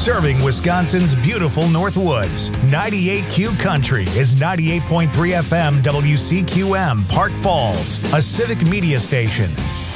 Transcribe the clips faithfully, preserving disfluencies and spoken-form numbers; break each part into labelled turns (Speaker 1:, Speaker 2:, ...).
Speaker 1: Serving Wisconsin's beautiful North Woods. ninety-eight Q Country is ninety-eight point three F M W C Q M, Park Falls, a civic media station.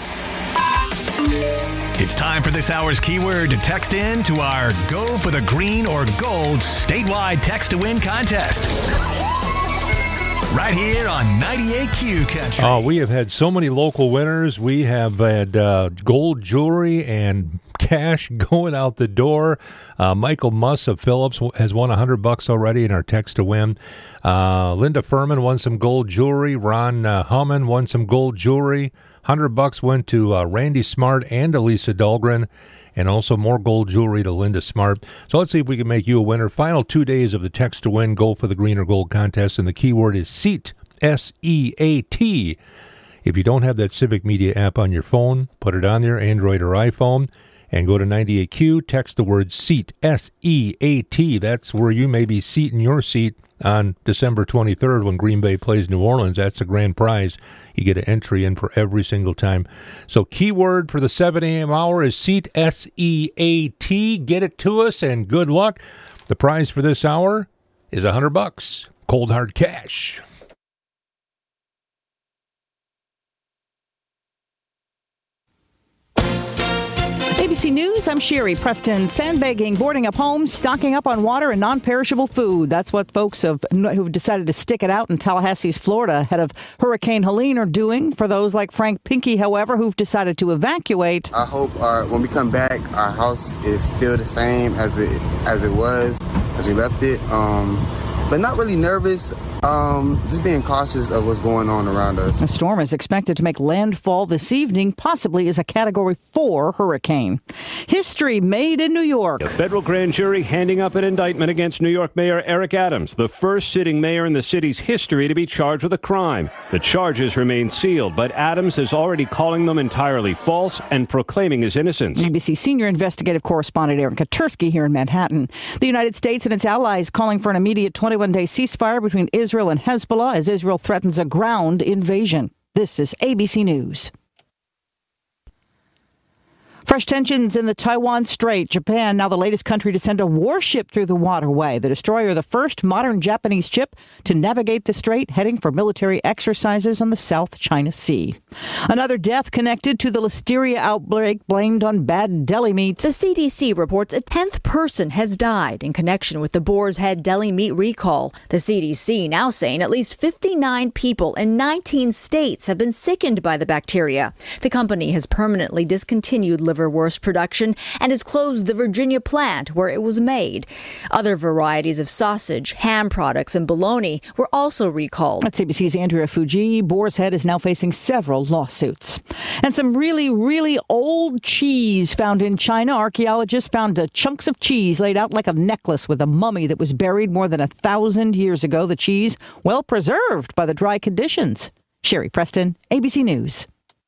Speaker 2: It's time for this hour's keyword to text in to our Go for the Green or Gold statewide text to win contest. Right here on ninety-eight Q Country.
Speaker 3: Oh, we have had so many local winners. We have had uh, gold jewelry and cash going out the door. Uh, Michael Muss of Phillips has won one hundred bucks already in our text to win. Uh, Linda Furman won some gold jewelry. Ron uh, Humman won some gold jewelry. one hundred bucks went to uh, Randy Smart and Elisa Dahlgren, and also more gold jewelry to Linda Smart. So let's see if we can make you a winner. Final two days of the text to win Go for the Green or Gold contest, and the keyword is SEAT, S E A T. If you don't have that Civic Media app on your phone, put it on there, Android or iPhone, and go to ninety-eight Q, text the word SEAT, S E A T. That's where you may be seating your seat on December twenty-third when Green Bay plays New Orleans. That's a grand prize. You get an entry in for every single time. So keyword for the seven a.m. hour is SEAT, S E A T. Get it to us, and good luck. The prize for this hour is one hundred bucks, cold hard cash.
Speaker 4: A B C News, I'm Sherry Preston. Sandbagging, boarding up homes, stocking up on water and non-perishable food. That's what folks have, who've decided to stick it out in Tallahassee, Florida, ahead of Hurricane Helene are doing. For those like Frank Pinky, however, who've decided to evacuate.
Speaker 5: I hope our, when we come back, our house is still the same as it as it was, as we left it. Um, but not really nervous. Um, just being cautious of what's going on around us.
Speaker 4: The storm is expected to make landfall this evening, possibly as a Category four hurricane. History made in New York.
Speaker 6: A federal grand jury handing up an indictment against New York Mayor Eric Adams, the first sitting mayor in the city's history to be charged with a crime. The charges remain sealed, but Adams is already calling them entirely false and proclaiming his innocence.
Speaker 4: A B C senior investigative correspondent Aaron Katursky here in Manhattan. The United States and its allies calling for an immediate twenty-one day ceasefire between Israel Israel and Hezbollah as Israel threatens a ground invasion. This is A B C News. Fresh tensions in the Taiwan Strait. Japan, now the latest country to send a warship through the waterway. The destroyer, the first modern Japanese ship to navigate the strait, heading for military exercises on the South China Sea. Another death connected to the listeria outbreak blamed on bad deli meat.
Speaker 7: The C D C reports a tenth person has died in connection with the Boar's Head deli meat recall. The C D C now saying at least fifty-nine people in nineteen states have been sickened by the bacteria. The company has permanently discontinued liverwurst production and has closed the Virginia plant where it was made. Other varieties of sausage, ham products, and bologna were also recalled.
Speaker 4: That's A B C's Andrea Fuji. Boar's Head is now facing several lawsuits. And some really, really old cheese found in China. Archaeologists found uh, chunks of cheese laid out like a necklace with a mummy that was buried more than a thousand years ago. The cheese, well preserved by the dry conditions. Sherry Preston, A B C News.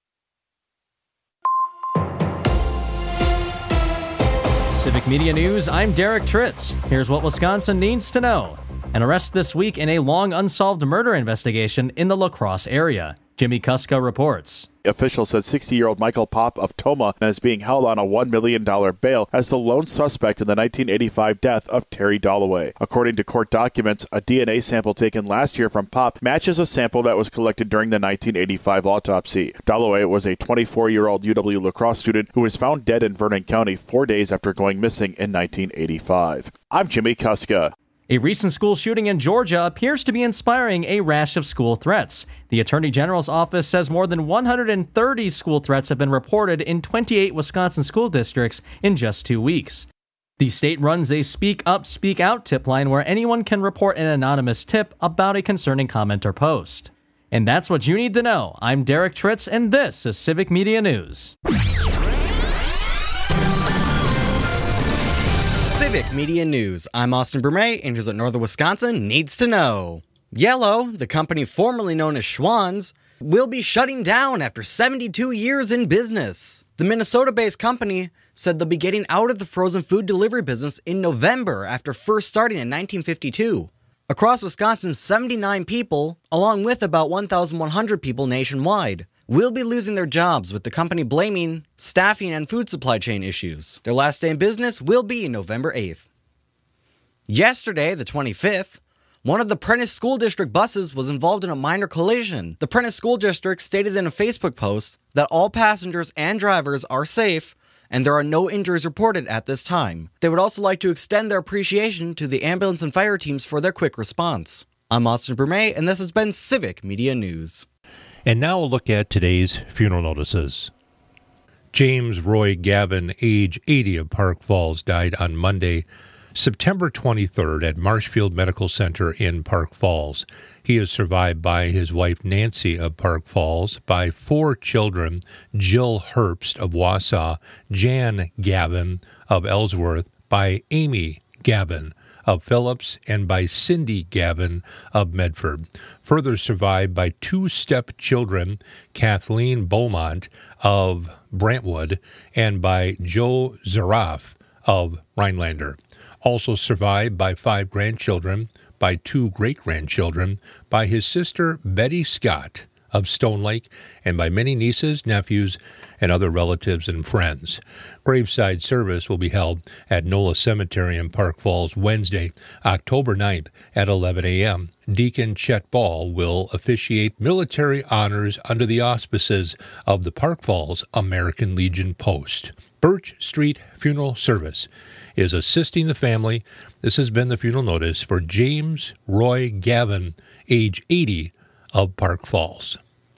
Speaker 8: Civic Media News, I'm Derek Tritz. Here's what Wisconsin needs to know. An arrest this week in a long unsolved murder investigation in the La Crosse area. Jimmy Kuska reports.
Speaker 9: Officials said sixty-year-old Michael Pop of Tomah is being held on a one million dollars bail as the lone suspect in the nineteen eighty-five death of Terry Dalloway. According to court documents, a D N A sample taken last year from Pop matches a sample that was collected during the nineteen eighty-five autopsy. Dalloway was a twenty-four-year-old U W La Crosse student who was found dead in Vernon County four days after going missing in nineteen eighty-five. I'm Jimmy Kuska.
Speaker 8: A recent school shooting in Georgia appears to be inspiring a rash of school threats. The Attorney General's office says more than one hundred thirty school threats have been reported in twenty-eight Wisconsin school districts in just two weeks. The state runs a Speak Up, Speak Out tip line where anyone can report an anonymous tip about a concerning comment or post. And that's what you need to know. I'm Derek Tritz, and this is Civic Media News.
Speaker 10: Civic Media News. I'm Austin Bermay, and here's what Northern Wisconsin needs to know. Yellow, the company formerly known as Schwann's, will be shutting down after seventy-two years in business. The Minnesota-based company said they'll be getting out of the frozen food delivery business in November after first starting in nineteen fifty-two. Across Wisconsin, seventy-nine people, along with about one thousand one hundred people nationwide, will be losing their jobs, with the company blaming staffing and food supply chain issues. Their last day in business will be November eighth. Yesterday, the twenty-fifth, one of the Prentice School District buses was involved in a minor collision. The Prentice School District stated in a Facebook post that all passengers and drivers are safe and there are no injuries reported at this time. They would also like to extend their appreciation to the ambulance and fire teams for their quick response. I'm Austin Bermay, and this has been Civic Media News.
Speaker 3: And now we'll look at today's funeral notices. James Roy Gavin, age eighty, of Park Falls, died on Monday, September twenty-third, at Marshfield Medical Center in Park Falls. He is survived by his wife Nancy of Park Falls, by four children, Jill Herbst of Wausau, Jan Gavin of Ellsworth, by Amy Gavin of Phillips, and by Cindy Gavin of Medford. Further survived by two stepchildren, Kathleen Beaumont of Brantwood, and by Joe Zaraf of Rhinelander. Also survived by five grandchildren, by two great-grandchildren, by his sister Betty Scott of Stone Lake, and by many nieces, nephews, and other relatives and friends. Graveside service will be held at Nola Cemetery in Park Falls Wednesday, October ninth at eleven a.m. Deacon Chet Ball will officiate military honors under the auspices of the Park Falls American Legion Post. Birch Street Funeral Service is assisting the family. This has been the funeral notice for James Roy Gavin, age eighty, of Park Falls.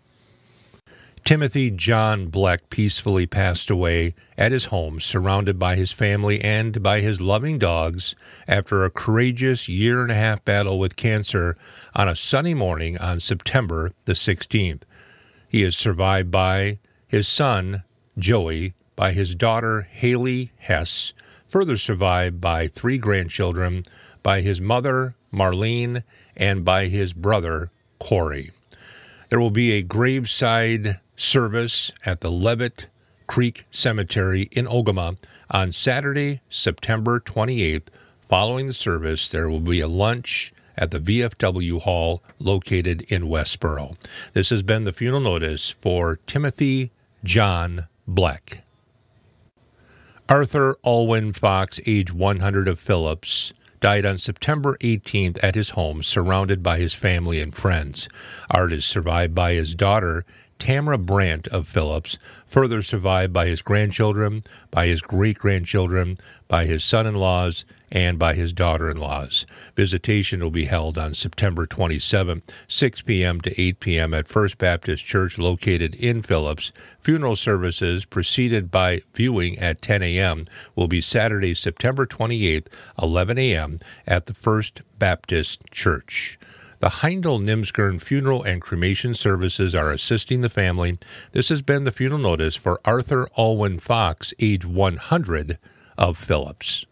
Speaker 3: Timothy John Bleck peacefully passed away at his home, surrounded by his family and by his loving dogs, after a courageous year and a half battle with cancer on a sunny morning on September the sixteenth. He is survived by his son, Joey, by his daughter, Haley Hess, further survived by three grandchildren, by his mother, Marlene, and by his brother, Corey. There will be a graveside service at the Levitt Creek Cemetery in Ogama on Saturday, September twenty-eighth. Following the service, there will be a lunch at the V F W Hall located in Westboro. This has been the funeral notice for Timothy John Bleck. Arthur Alwyn Fox, age one hundred, of Phillips, died on September eighteenth at his home, surrounded by his family and friends. Art is survived by his daughter, Tamara Brandt of Phillips, further survived by his grandchildren, by his great-grandchildren, by his son-in-laws, and by his daughter-in-laws. Visitation will be held on September twenty-seventh, six p.m. to eight p.m. at First Baptist Church located in Phillips. Funeral services, preceded by viewing at ten a.m., will be Saturday, September twenty-eighth, eleven a.m. at the First Baptist Church. The Heindel-Nimsgern funeral and cremation services are assisting the family. This has been the funeral notice for Arthur Alwyn Fox, age one hundred, of Phillips.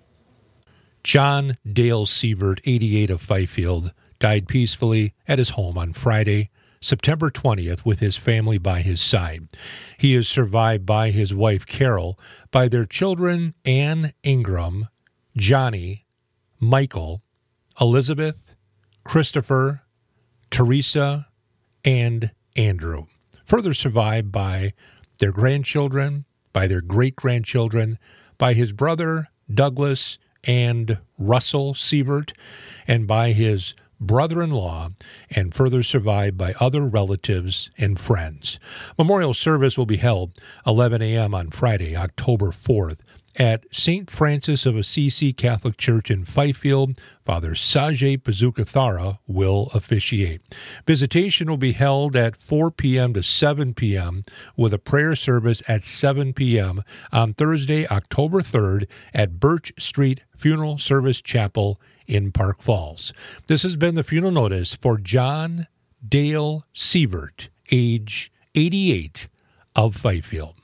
Speaker 3: John Dale Sievert, eighty-eight, of Fifield, died peacefully at his home on Friday, September twentieth, with his family by his side. He is survived by his wife Carol, by their children Ann Ingram, Johnny, Michael, Elizabeth, Christopher, Teresa, and Andrew. Further survived by their grandchildren, by their great-grandchildren, by his brother Douglas and Russell Sievert, and by his brother-in-law, and further survived by other relatives and friends. Memorial service will be held eleven a.m. on Friday, October fourth, at Saint Francis of Assisi Catholic Church in Fifield. Father Sajay Pazukathara will officiate. Visitation will be held at four p.m. to seven p.m. with a prayer service at seven p.m. on Thursday, October third at Birch Street Funeral Service Chapel in Park Falls. This has been the funeral notice for John Dale Sievert, age eighty-eight, of Fifield.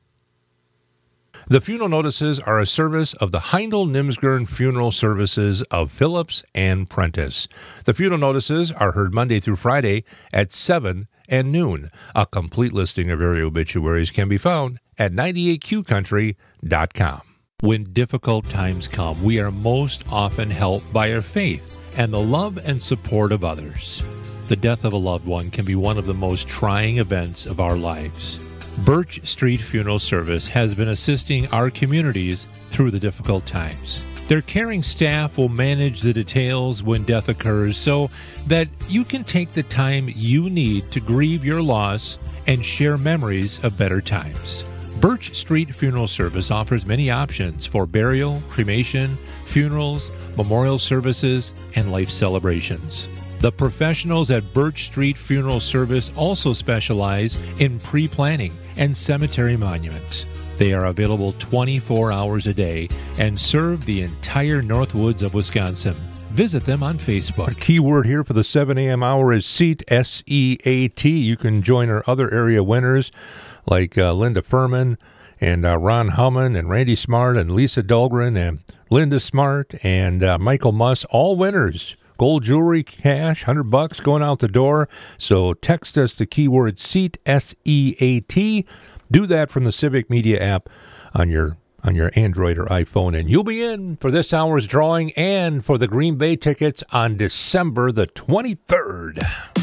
Speaker 3: The funeral notices are a service of the Heindel-Nimsgern Funeral Services of Phillips and Prentice. The funeral notices are heard Monday through Friday at seven and noon. A complete listing of area obituaries can be found at ninety-eight Q country dot com. When difficult times come, we are most often helped by our faith and the love and support of others. The death of a loved one can be one of the most trying events of our lives. Birch Street Funeral Service has been assisting our communities through the difficult times. Their caring staff will manage the details when death occurs so that you can take the time you need to grieve your loss and share memories of better times. Birch Street Funeral Service offers many options for burial, cremation, funerals, memorial services, and life celebrations. The professionals at Birch Street Funeral Service also specialize in pre-planning and cemetery monuments. They are available twenty-four hours a day and serve the entire Northwoods of Wisconsin. Visit them on Facebook. A key word here for the seven a.m. hour is SEAT, S E A T. You can join our other area winners like uh, Linda Furman and uh, Ron Humman and Randy Smart and Lisa Dahlgren and Linda Smart and uh, Michael Muss, all winners. Gold jewelry, cash, one hundred bucks going out the door. So text us the keyword SEAT, S E A T. Do that from the Civic Media app on your on your Android or iPhone, and you'll be in for this hour's drawing and for the Green Bay tickets on December the twenty-third.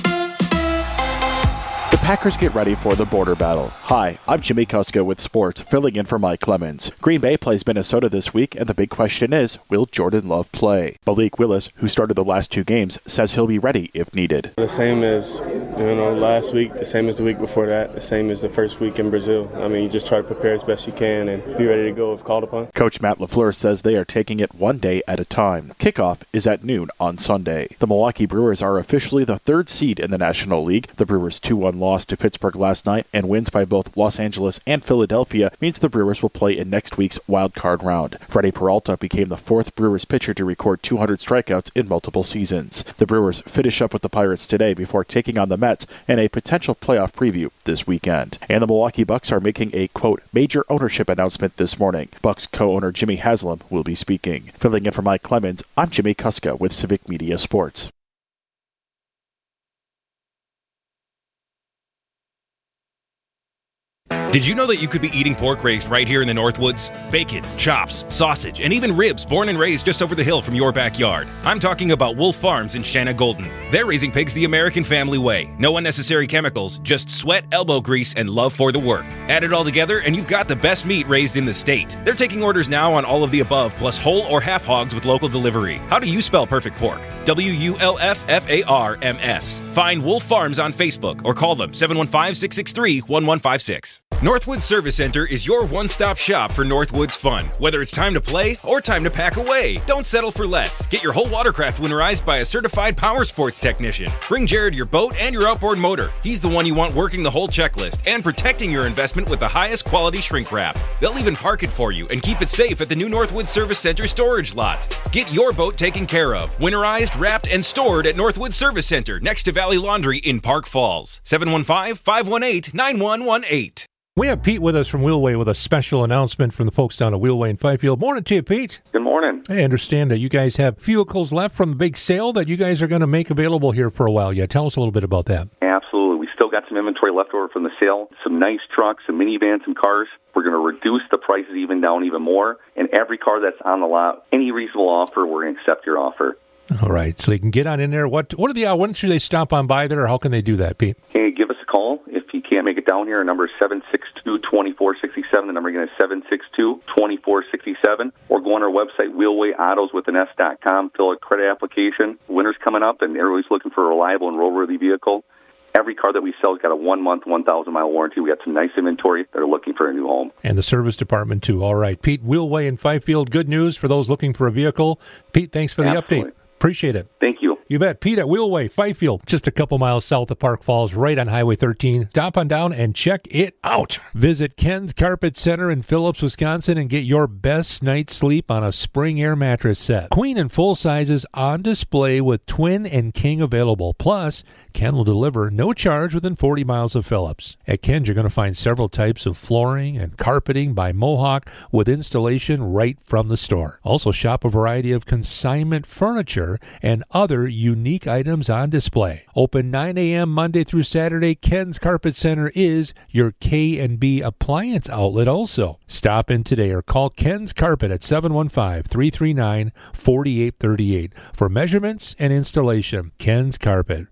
Speaker 9: The Packers get ready for the border battle. Hi, I'm Jimmy Kuska with sports, filling in for Mike Clemens. Green Bay plays Minnesota this week, and the big question is, will Jordan Love play? Malik Willis, who started the last two games, says he'll be ready if needed.
Speaker 11: The same as you know last week, the same as the week before that, the same as the first week in Brazil. I mean, you just try to prepare as best you can and be ready to go if called upon.
Speaker 9: Coach Matt LaFleur says they are taking it one day at a time. Kickoff is at noon on Sunday. The Milwaukee Brewers are officially the third seed in the National League. The Brewers' two one loss to Pittsburgh last night and wins by both Los Angeles and Philadelphia means the Brewers will play in next week's wild card round. Freddie Peralta became the fourth Brewers pitcher to record two hundred strikeouts in multiple seasons. The Brewers finish up with the Pirates today before taking on the Mets in a potential playoff preview this weekend. And the Milwaukee Bucks are making a, quote, major ownership announcement this morning. Bucks co-owner Jimmy Haslam will be speaking. Filling in for Mike Clemens, I'm Jimmy Kuska with Civic Media Sports.
Speaker 12: Did you know that you could be eating pork raised right here in the Northwoods? Bacon, chops, sausage, and even ribs born and raised just over the hill from your backyard. I'm talking about Wolf Farms in Shanna Golden. They're raising pigs the American family way. No unnecessary chemicals, just sweat, elbow grease, and love for the work. Add it all together and you've got the best meat raised in the state. They're taking orders now on all of the above, plus whole or half hogs with local delivery. How do you spell perfect pork? W U L F F A R M S. Find Wolf Farms on Facebook or call them seven one five, six six three, one one five six. Northwoods Service Center is your one-stop shop for Northwoods fun. Whether it's time to play or time to pack away, don't settle for less. Get your whole watercraft winterized by a certified power sports technician. Bring Jared your boat and your outboard motor. He's the one you want working the whole checklist and protecting your investment with the highest quality shrink wrap. They'll even park it for you and keep it safe at the new Northwoods Service Center storage lot. Get your boat taken care of, winterized, wrapped, and stored at Northwoods Service Center next to Valley Laundry in Park Falls. seven one five, five one eight, nine one one eight.
Speaker 3: We have Pete with us from Wheelway with a special announcement from the folks down at Wheelway in Fifield. Morning to you, Pete.
Speaker 13: Good morning.
Speaker 3: I understand that you guys have vehicles left from the big sale that you guys are going to make available here for a while. Yeah, tell us a little bit about that.
Speaker 13: Absolutely. We still got some inventory left over from the sale, some nice trucks, some minivans, some cars. We're going to reduce the prices even down even more. And every car that's on the lot, any reasonable offer, we're going to accept your offer.
Speaker 3: All right, so you can get on in there. What what are the, uh, when should they stop on by there, or how can they do that, Pete?
Speaker 13: Can you give us a call? If you can't make it down here, our number is seven six two, two four six seven. The number again is seven six two, two four six seven. Or go on our website, wheelway autos with an S dot com, fill a credit application. Winter's coming up, and everybody's looking for a reliable and roadworthy vehicle. Every car that we sell has got a one-month, one thousand mile warranty. We got some nice inventory that are looking for a new home.
Speaker 3: And the service department, too. All right, Pete, Wheelway in Fifield. Good news for those looking for a vehicle. Pete, thanks for the
Speaker 13: Absolutely.
Speaker 3: update. Appreciate it.
Speaker 13: Thank you.
Speaker 3: You bet. Pete at Wheelway, Fifield, just a couple miles south of Park Falls, right on Highway thirteen. Stop on down and check it out. Visit Ken's Carpet Center in Phillips, Wisconsin, and get your best night's sleep on a spring air mattress set. Queen and full sizes on display with twin and king available. Plus, Ken will deliver no charge within forty miles of Phillips. At Ken's, you're going to find several types of flooring and carpeting by Mohawk with installation right from the store. Also, shop a variety of consignment furniture and other unique items on display. Open nine a.m. Monday through Saturday, Ken's Carpet Center is your K and B appliance outlet also. Stop in today or call Ken's Carpet at seven one five, three three nine, four eight three eight for measurements and installation. Ken's Carpet,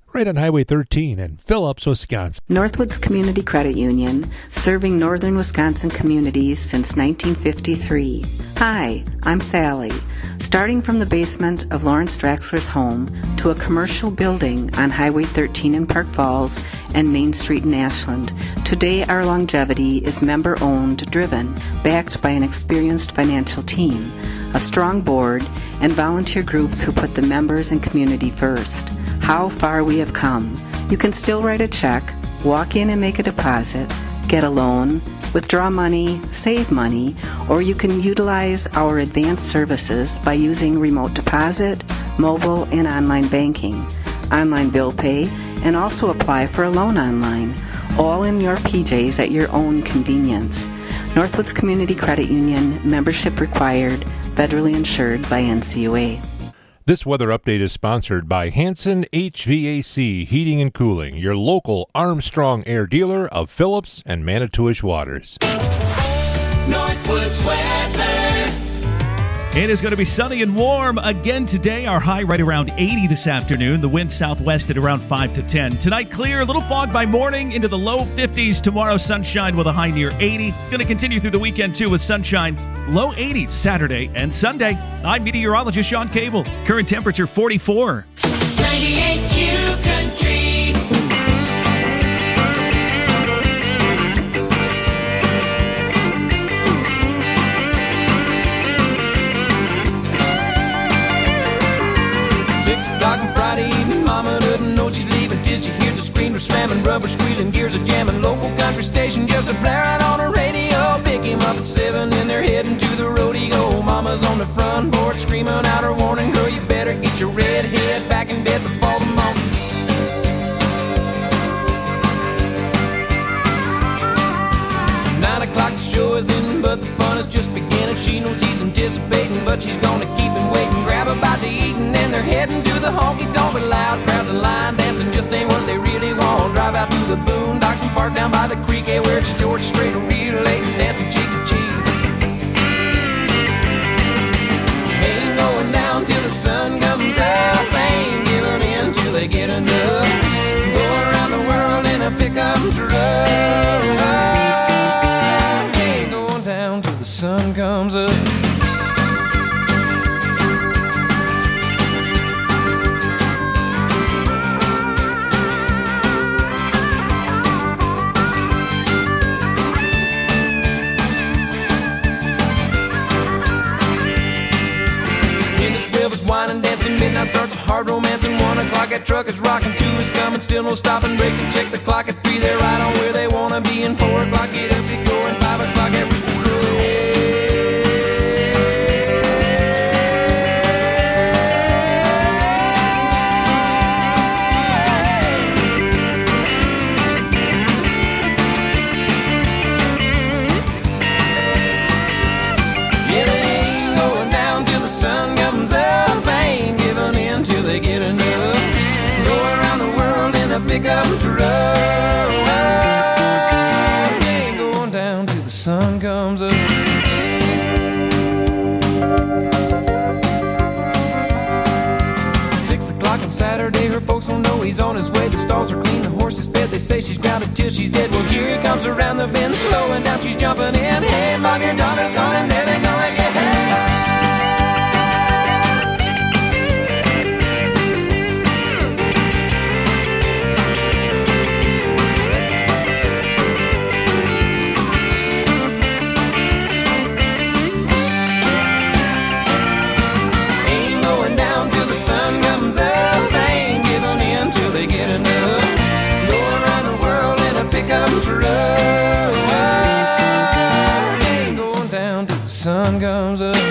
Speaker 3: right on Highway thirteen in Phillips, Wisconsin.
Speaker 14: Northwoods Community Credit Union, serving northern Wisconsin communities since nineteen fifty-three. Hi, I'm Sally. Starting from the basement of Lawrence Draxler's home to a commercial building on Highway thirteen in Park Falls and Main Street in Ashland, today our longevity is member-owned, driven, backed by an experienced financial team, a strong board, and volunteer groups who put the members and community first. How far we have come. You can still write a check, walk in and make a deposit, get a loan, withdraw money, save money, or you can utilize our advanced services by using remote deposit, mobile, and online banking, online bill pay, and also apply for a loan online, all in your P Js at your own convenience. Northwoods Community Credit Union, membership required, federally insured by N C U A.
Speaker 3: This weather update is sponsored by Hanson H V A C Heating and Cooling, your local Armstrong Air dealer of Phillips and Manitowish Waters.
Speaker 15: Northwoods weather. It is going to be sunny and warm again today. Our high right around eighty this afternoon. The wind southwest at around five to ten. Tonight clear, a little fog by morning into the low fifties. Tomorrow sunshine with a high near eighty. Going to continue through the weekend too with sunshine. Low eighties Saturday and Sunday. I'm meteorologist Sean Cable. Current temperature forty-four.
Speaker 16: ninety-eight Q Country.
Speaker 17: Six o'clock on Friday evening, mama doesn't know she's leaving till she hears the screamers slamming, rubber squealing, gears are jamming, local country station just a blaring on her radio. Pick him up at seven and they're heading to the rodeo. Mama's on the front porch screaming out her warning, girl, you better get your red head back in bed before the morning. Nine o'clock the show is in, but the fun is just beginning. She knows he's anticipating, but she's gonna keep him waiting. Grab a bite to eat and then they're heading to the honky tonk. But loud crowds and line dancing just ain't what they really want. Drive out to the boondocks and park down by the creek, eh, where it's George Strait, real late and dancing cheek to cheek. Ain't going down till the sun comes up, ain't giving in till they get enough. Go around the world in a pickup truck. The sun comes up. Ten to twelve is wine and dancing, midnight starts a hard romance, and one o'clock that truck is rocking, two is coming, still no stopping, break to check the clock at three, they're right on where they wanna be, and four o'clock get up, get going, five o'clock at Rooster's Crow. Sun comes up, ain't giving in till they get enough. Go around the world in a pickup truck. Ain't going down till the sun comes up. Six o'clock on Saturday, her folks don't know he's on his way. The stalls are clean, the horse is fed. They say she's grounded till she's dead. Well, here he comes around the bend, slowing down, she's jumping in. Hey, mom, your daughter's gone, and there they're gonna get hey. Sun comes up, ain't giving in till they get enough. Go around the world in a pickup truck. Ain't going down till the sun comes up.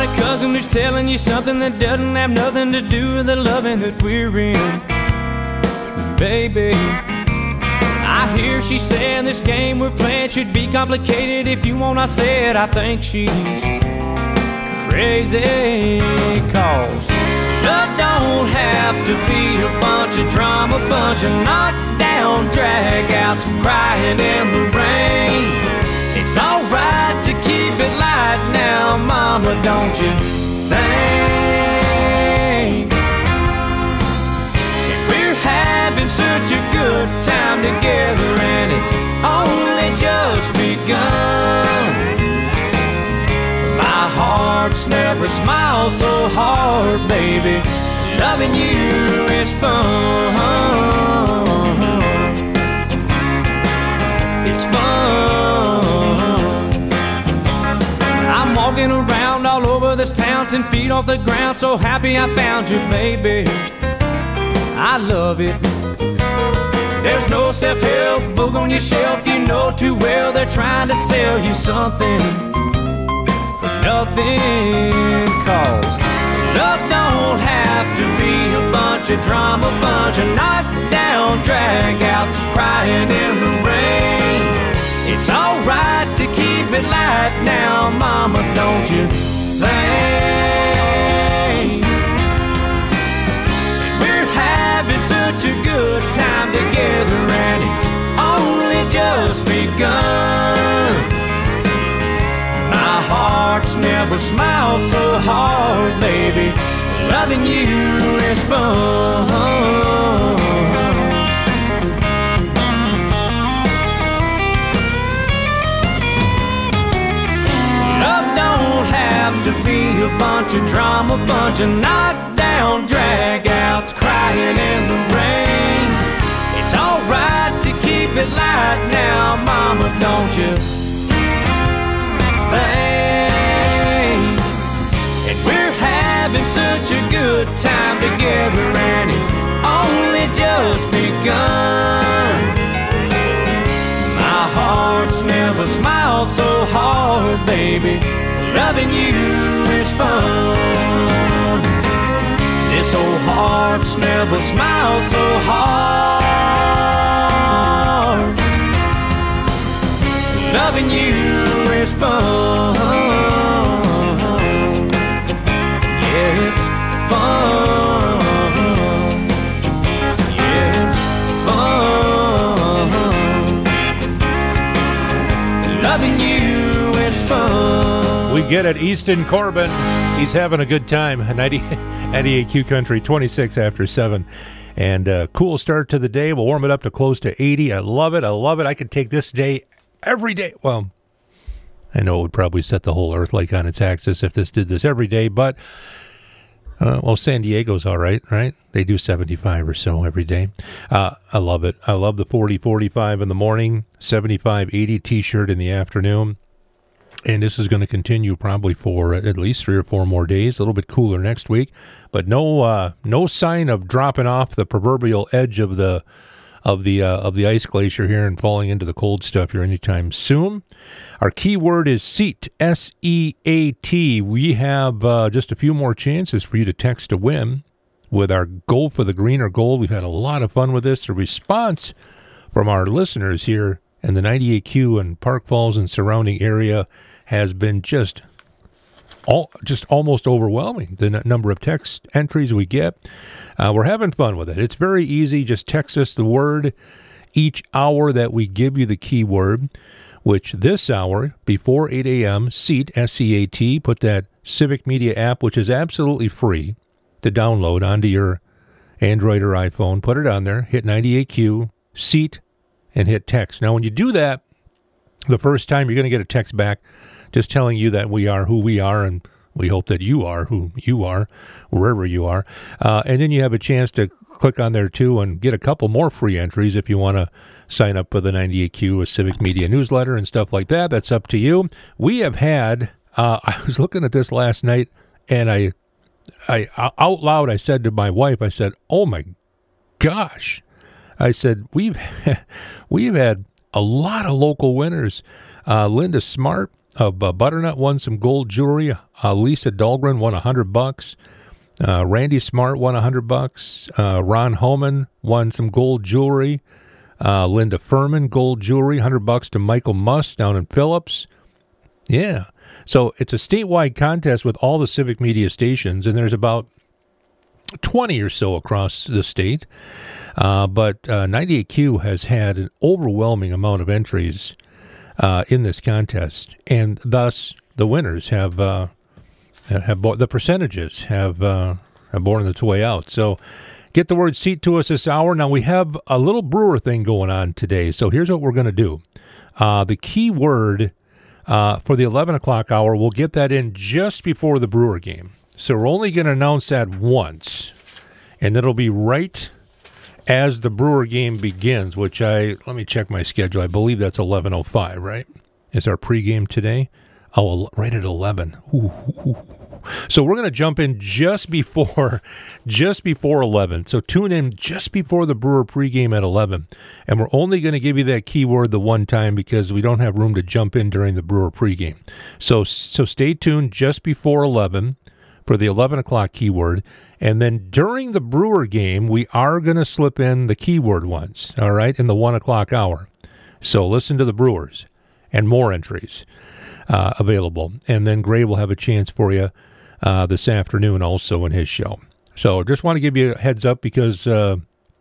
Speaker 17: got a cousin who's telling you something that doesn't have nothing to do with the loving that we're in. Baby, I hear she saying this game we're playing should be complicated. If you want, I said I think she's crazy. Cause love don't have to be a bunch of drama, bunch of knockdown dragouts, crying in the rain. It's alright to keep it light now, mama, don't you think? We're having such a good time together, and it's only just begun. My heart's never smiled so hard, baby. Loving you is fun. It's fun. I'm walking around all over this town, ten feet off the ground, so happy I found you, baby. I love it. There's no self-help book on your shelf. You know too well they're trying to sell you something for nothing. Cause love don't have to be a bunch of drama, bunch of knockdown dragouts, crying in the rain. It's alright to keep it light now, mama, don't you think? We're having such a good time together, and it's only just begun. My heart's never smiled so hard, baby. Loving you is fun. To be a bunch of drama, bunch of knockdown dragouts, crying in the rain. It's alright to keep it light now, mama, don't you think? And we're having such a good time together, and it's only just begun. My heart's never smiled so hard, baby. Loving you is fun. This old heart's never smiled so hard. Loving you is fun. Yeah, it's fun. Yeah, it's fun. Loving you is fun.
Speaker 3: We get it. Easton Corbin, he's having a good time. ninety-eight Q Country, twenty-six after seven. And uh, cool start to the day. We'll warm it up to close to eighty. I love it. I love it. I could take this day every day. Well, I know it would probably set the whole earth like on its axis if this did this every day. But, uh, well, San Diego's all right, right? They do seventy-five or so every day. Uh, I love it. I love the forty, forty-five in the morning, seventy-five, eighty T-shirt in the afternoon. And this is going to continue probably for at least three or four more days. A little bit cooler next week, but no, uh, no sign of dropping off the proverbial edge of the of the uh, of the ice glacier here and falling into the cold stuff here anytime soon. Our key word is SEAT, S E A T. We have uh, just a few more chances for you to text to win with our Go for the Green or Gold. We've had a lot of fun with this. The response from our listeners here in the ninety-eight Q and Park Falls and surrounding area has been just all, just almost overwhelming, the n- number of text entries we get. Uh, we're having fun with it. It's very easy. Just text us the word each hour that we give you the keyword, which this hour, before eight a.m., SEAT, S E A T, put that Civic Media app, which is absolutely free to download onto your Android or iPhone. Put it on there, hit ninety-eight Q, SEAT, and hit text. Now, when you do that, the first time you're going to get a text back just telling you that we are who we are, and we hope that you are who you are, wherever you are. Uh, and then you have a chance to click on there, too, and get a couple more free entries if you want to sign up for the ninety-eight Q, a Civic Media newsletter and stuff like that. That's up to you. We have had, uh, I was looking at this last night, and I, I out loud, I said to my wife, I said, oh, my gosh. I said, we've we've had a lot of local winners. Uh, Linda Smart of uh, Butternut won some gold jewelry. Uh, Lisa Dahlgren won one hundred bucks. Uh, Randy Smart won one hundred bucks. Uh, Ron Homan won some gold jewelry. Uh, Linda Furman, gold jewelry, one hundred bucks to Michael Muss down in Phillips. Yeah. So it's a statewide contest with all the civic media stations, and there's about twenty or so across the state. Uh, but uh, ninety-eight Q has had an overwhelming amount of entries uh, in this contest, and thus the winners have uh, have bo- the percentages have uh, have borne its way out. So get the word seat to us this hour. Now we have a little brewer thing going on today. So here's what we're going to do. Uh, the key word uh, for the eleven o'clock hour, we'll get that in just before the Brewer game. So we're only going to announce that once, and it'll be right as the Brewer game begins, which I, let me check my schedule. I believe that's eleven oh five, right? Is our pregame today? Oh, right at eleven. Ooh, ooh, ooh. So we're going to jump in just before, just before eleven. So tune in just before the Brewer pregame at eleven. And we're only going to give you that keyword the one time because we don't have room to jump in during the Brewer pregame. So, so stay tuned just before eleven for the eleven o'clock keyword. And then during the Brewer game, we are going to slip in the keyword once, all right, in the one o'clock hour. So listen to the Brewers and more entries uh, available. And then Gray will have a chance for you uh, this afternoon also in his show. So just want to give you a heads up because uh,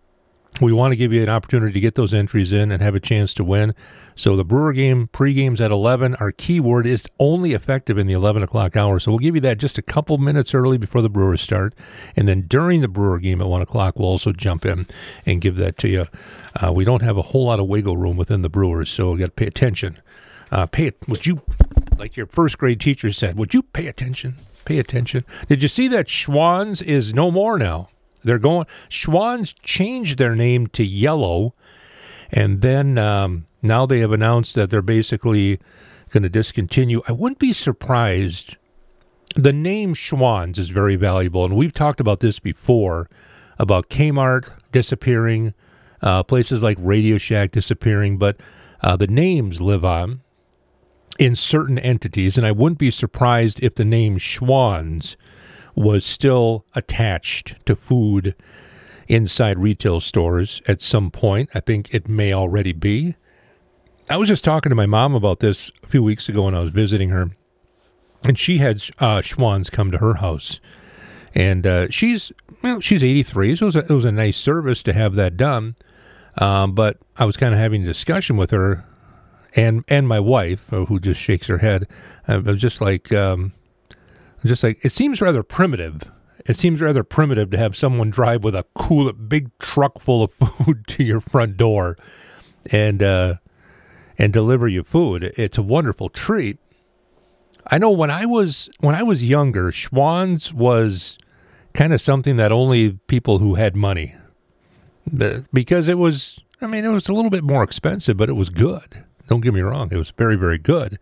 Speaker 3: we want to give you an opportunity to get those entries in and have a chance to win. So the Brewer game, pre-game's at eleven. Our keyword is only effective in the eleven o'clock hour. So we'll give you that just a couple minutes early before the Brewers start. And then during the Brewer game at one o'clock, we'll also jump in and give that to you. Uh, we don't have a whole lot of wiggle room within the Brewers, so we got to pay attention. Uh, pay it. Would you, like your first grade teacher said, would you pay attention? Pay attention. Did you see that Schwann's is no more now? They're going, Schwann's changed their name to Yellow, and then um, now they have announced that they're basically going to discontinue. I wouldn't be surprised. The name Schwann's is very valuable, and we've talked about this before, about Kmart disappearing, uh, places like Radio Shack disappearing, but uh, the names live on in certain entities, and I wouldn't be surprised if the name Schwann's was still attached to food inside retail stores at some point. I think it may already be. I was just talking to my mom about this a few weeks ago when I was visiting her, and she had uh, Schwann's come to her house. And uh, she's well, she's eighty-three, so it was, a, it was a nice service to have that done. Um, but I was kind of having a discussion with her and and my wife, who just shakes her head. I was just like... Um, Just like, it seems rather primitive. It seems rather primitive to have someone drive with a cool, big truck full of food to your front door and uh, and deliver you food. It's a wonderful treat. I know when I was when I was younger, Schwann's was kind of something that only people who had money, because it was, I mean, it was a little bit more expensive, but it was good. Don't get me wrong. It was very, very good.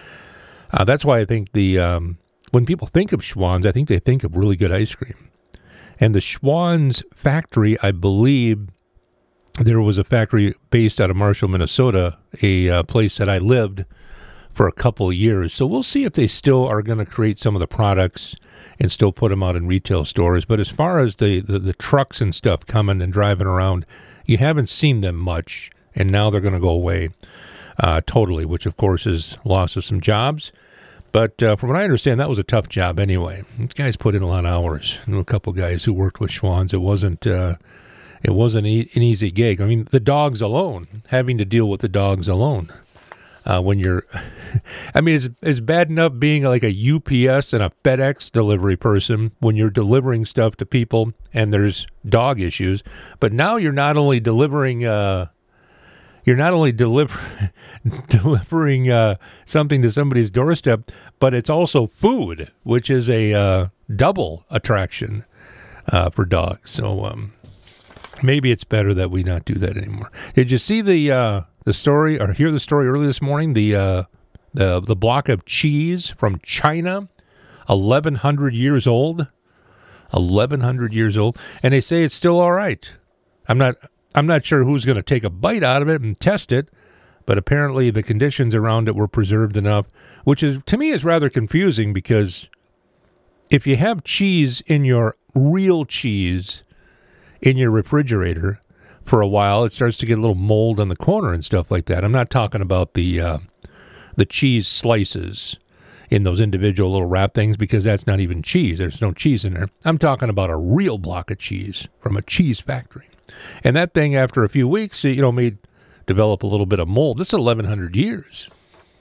Speaker 3: Uh, that's why I think the... Um, When people think of Schwann's, I think they think of really good ice cream. And the Schwann's factory, I believe there was a factory based out of Marshall, Minnesota, a uh, place that I lived for a couple of years. So we'll see if they still are going to create some of the products and still put them out in retail stores. But as far as the, the, the trucks and stuff coming and driving around, you haven't seen them much. And now they're going to go away uh, totally, which, of course, is loss of some jobs. But uh, from what I understand, that was a tough job anyway. These guys put in a lot of hours. I know a couple guys who worked with Schwann's. It wasn't uh, it wasn't e- an easy gig. I mean, the dogs alone, having to deal with the dogs alone. Uh, when you're, I mean, it's, it's bad enough being like a U P S and a FedEx delivery person when you're delivering stuff to people and there's dog issues. But now you're not only delivering... Uh, You're not only deliver, delivering uh, something to somebody's doorstep, but it's also food, which is a uh, double attraction uh, for dogs. So um, maybe it's better that we not do that anymore. Did you see the uh, the story or hear the story early this morning? The uh, the the block of cheese from China, eleven hundred years old, eleven hundred years old, and they say it's still all right. I'm not. I'm not sure who's going to take a bite out of it and test it, but apparently the conditions around it were preserved enough, which is, to me, is rather confusing because if you have cheese in your real cheese in your refrigerator for a while, it starts to get a little mold on the corner and stuff like that. I'm not talking about the uh, the cheese slices in those individual little wrap things because that's not even cheese. There's no cheese in there. I'm talking about a real block of cheese from a cheese factory. And that thing, after a few weeks, you know, may develop a little bit of mold. This is eleven hundred years.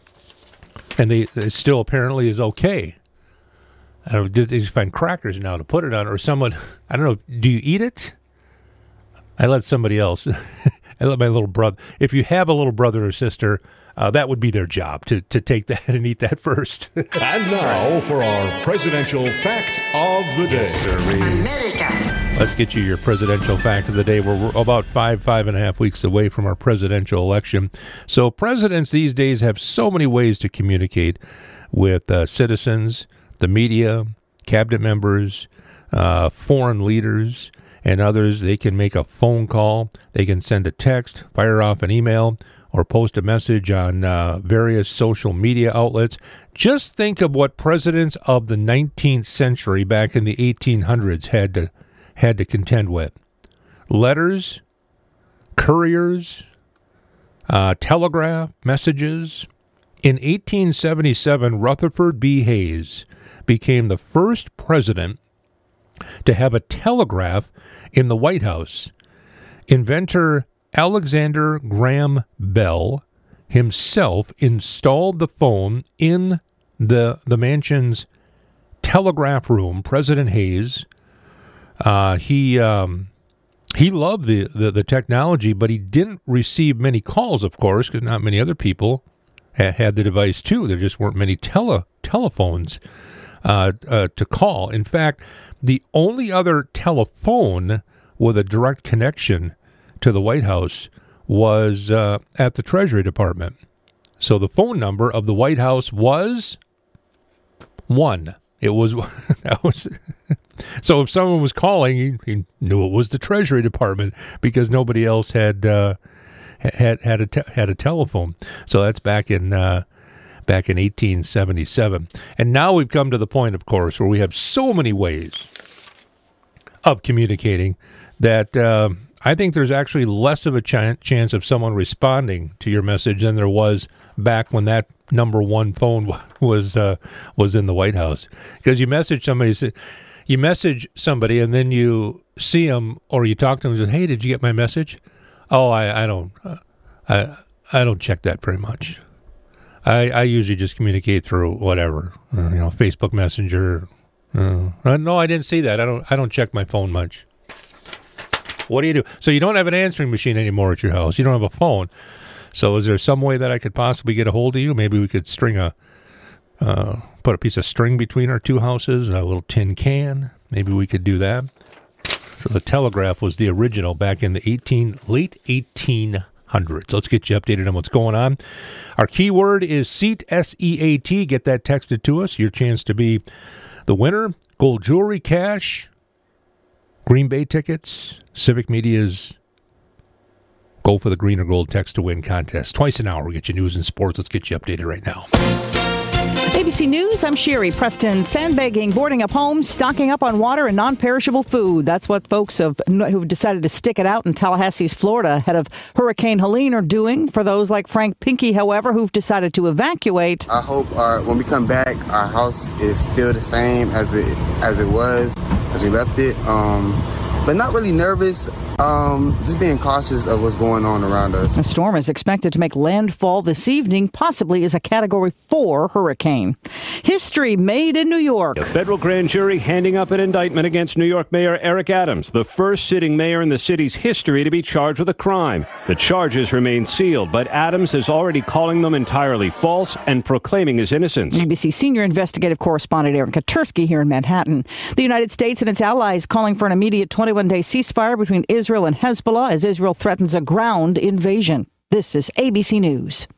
Speaker 3: And they, it still apparently is okay. I don't know, they just find crackers now to put it on, or someone, I don't know, do you eat it? I let somebody else, I let my little brother, if you have a little brother or sister, uh, that would be their job, to, to take that and eat that first.
Speaker 18: And now for our presidential fact of the day.
Speaker 3: America. Let's get you your presidential fact of the day. We're, we're about five, five and a half weeks away from our presidential election. So presidents these days have so many ways to communicate with uh, citizens, the media, cabinet members, uh, foreign leaders, and others. They can make a phone call, they can send a text, fire off an email, or post a message on uh, various social media outlets. Just think of what presidents of the nineteenth century back in the eighteen hundreds had to had to contend with. Letters, couriers, uh, telegraph messages. In eighteen seventy-seven, Rutherford B. Hayes became the first president to have a telegraph in the White House. Inventor Alexander Graham Bell himself installed the phone in the the mansion's telegraph room. President Hayes, uh, he um, he loved the, the, the technology, but he didn't receive many calls, of course, because not many other people ha- had the device too. There just weren't many tele telephones uh, uh, to call. In fact, the only other telephone with a direct connection to the White House was uh, at the Treasury Department. So the phone number of the White House was one. It was that was so if someone was calling, he, he knew it was the Treasury Department because nobody else had uh, had had a te- had a telephone. So that's back in uh, back in eighteen seventy-seven. And now we've come to the point, of course, where we have so many ways of communicating that uh, I think there's actually less of a ch- chance of someone responding to your message than there was back when that number one phone was uh, was in the White House. Because you message somebody, you message somebody, and then you see them or you talk to them and say, "Hey, did you get my message?" Oh, I, I don't, uh, I I don't check that very much. I I usually just communicate through whatever, uh, you know, Facebook Messenger. Uh, no, I didn't see that. I don't I don't check my phone much. What do you do? So you don't have an answering machine anymore at your house. You don't have a phone. So is there some way that I could possibly get a hold of you? Maybe we could string a, uh, put a piece of string between our two houses, a little tin can. Maybe we could do that. So the telegraph was the original back in the eighteen late eighteen hundreds. Let's get you updated on what's going on. Our keyword is SEAT, S E A T. Get that texted to us. Your chance to be the winner. Gold jewelry, cash, Green Bay tickets, Civic Media's Go for the Green or Gold Text to Win contest. Twice an hour, we get you news and sports. Let's get you updated right now.
Speaker 4: A B C News, I'm Sherry Preston. Sandbagging, boarding up homes, stocking up on water and non-perishable food. That's what folks have, who've decided to stick it out in Tallahassee, Florida, ahead of Hurricane Helene are doing. For those like Frank Pinky, however, who've decided to evacuate.
Speaker 5: I hope our, when we come back, our house is still the same as it as it was, as we left it. Um, but not really nervous, um, just being cautious of what's going on around us.
Speaker 4: The storm is expected to make landfall this evening, possibly as a Category four hurricane. History made in New York.
Speaker 6: A federal grand jury handing up an indictment against New York Mayor Eric Adams, the first sitting mayor in the city's history to be charged with a crime. The charges remain sealed, but Adams is already calling them entirely false and proclaiming his innocence.
Speaker 4: A B C senior investigative correspondent Aaron Katursky here in Manhattan. The United States and its allies calling for an immediate twenty-one day ceasefire between Israel and Hezbollah as Israel threatens a ground invasion. This is A B C News.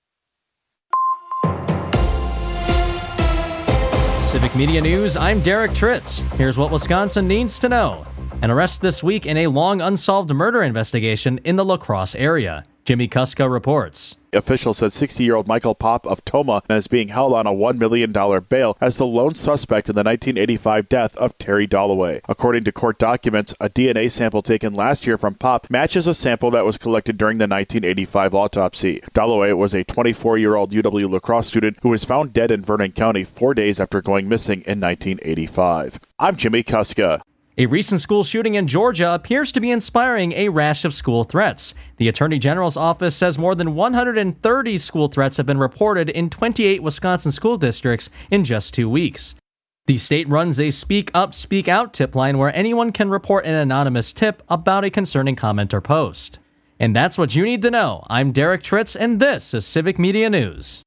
Speaker 8: Civic Media News, I'm Derek Tritz. Here's what Wisconsin needs to know. An arrest this week in a long unsolved murder investigation in the La Crosse area. Jimmy Kuska reports.
Speaker 9: Officials said sixty-year-old Michael Pop of Toma is being held on a one million dollars bail as the lone suspect in the nineteen eighty-five death of Terry Dalloway. According to court documents, a D N A sample taken last year from Pop matches a sample that was collected during the nineteen eighty-five autopsy. Dalloway was a twenty-four-year-old U W La Crosse student who was found dead in Vernon County four days after going missing in nineteen eighty-five. I'm Jimmy Kuska.
Speaker 8: A recent school shooting in Georgia appears to be inspiring a rash of school threats. The Attorney General's office says more than one hundred thirty school threats have been reported in twenty-eight Wisconsin school districts in just two weeks. The state runs a Speak Up, Speak Out tip line where anyone can report an anonymous tip about a concerning comment or post. And that's what you need to know. I'm Derek Tritz, and this is Civic Media News.